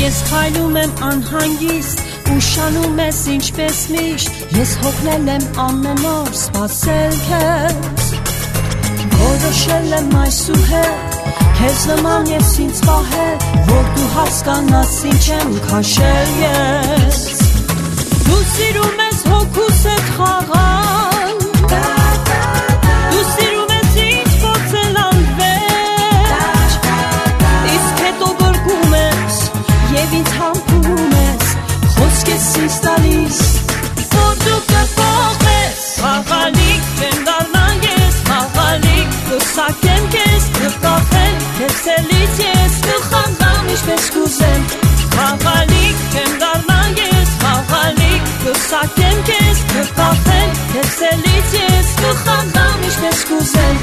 Ես քայլում եմ անհանգիստ ու շանում ես ինչպես միշտ Ես հոգնել եմ ամեն օր սպասել քեզ Որոշել եմ այսուհետ Քեզ նման ես ինձ պահել Որ դու հասկանաս ինչ եմ քաշել ես Դու սիրում ես հոգուս հետ խաղալ Դու սիրում ես ինձ փորձել անվեր Իսկ հետո գրկում ես Եվ ինձ համբուրում ես Խոսք ես ինձ տալիս Որ դու կփոխես Խաղալիք չեմ դառնա ես Խաղալիք կսակեմ քեզ Կկախեմ քեզ էլից ես Կխանդամ ինչպես կուզեմ Խաղալիք չեմ դառնա ես Խաղալիք կսակեմ քեզ Կկախեմ քեզ էլից ես Կխանդամ ինչպես կուզեմ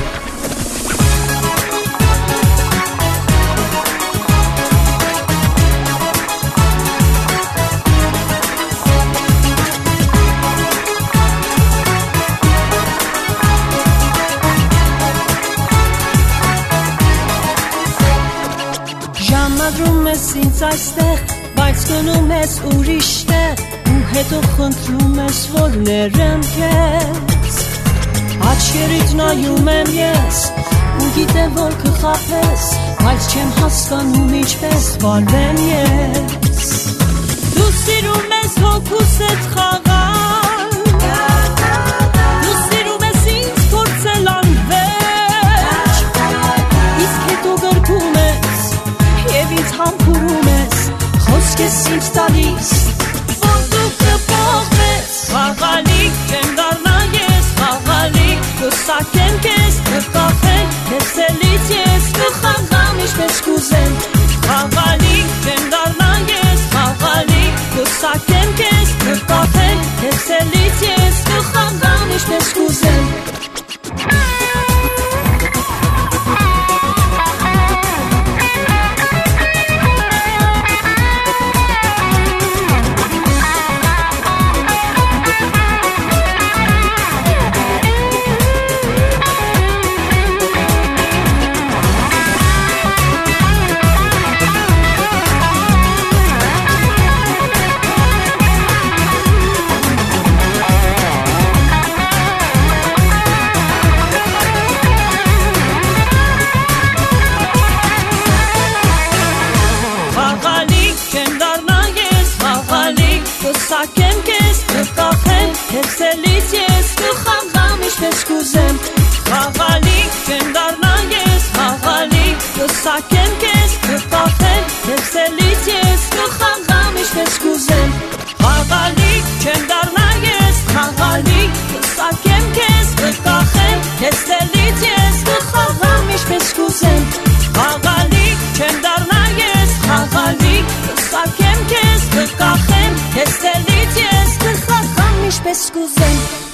Ժամադրում ես ինձ այստեղ, բայց գնում ես ուրիշ տեղ Ու հետո խնդրում ես, որ ներեմ քեզ Աչքերիդ նայում եմ ես, ու գիտեմ, որ կխաբես Բայց չեմ հասկանում ինչպես վարվեմ ես Դու սիրում ես հոգուս հետ խաղալ Դու սիրում ես ինձ փորձել անվեր Իսկ հետո գրկում ես Եվ ինձ համբուրում ես Խոսք ես ինձ տալիս Որ դու կփոխես Խաղալիք չեմ դառնա ես Խաղալիք կսակեմ քեզ Կկախեմ քեզ էլից ես Կխանդամ ինչպես կուզեմ Խաղալիք չեմ դառնա ես Խաղալիք կսակեմ քեզ Կկախեմ քեզ էլից ես Կխանդամ ինչպես կուզեմ Կսակեմ քեզ, կկախեմ քեզ էլից ես Կխանդամ ինչպես կուզեմ Խաղալիք չեմ դառնա ես Խաղալիք կսակեմ քեզ, կկախեմ քեզ էլից ես Կխանդամ ինչպես կուզեմ Խաղալիք չեմ դառնա ես Խաղալիք կսակեմ քեզ, կկախեմ քեզ էլից ես Կխանդամ ինչպես կուզեմ Խաղալիք չեմ դառնա ես Խաղալիք կսակեմ քեզ, կկախեմ Քեզ էլից ես կխաղամ ինչպես կուզեմ